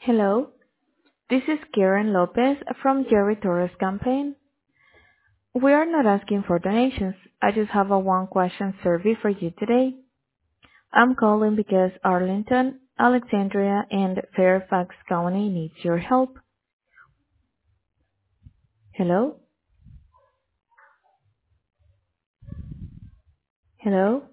Hello, this is Karen Lopez from Jerry Torres campaign. We are not asking for donations. I just have a one-question survey for you today. I'm calling because Arlington, Alexandria, and Fairfax County needs your help. Hello? Hello?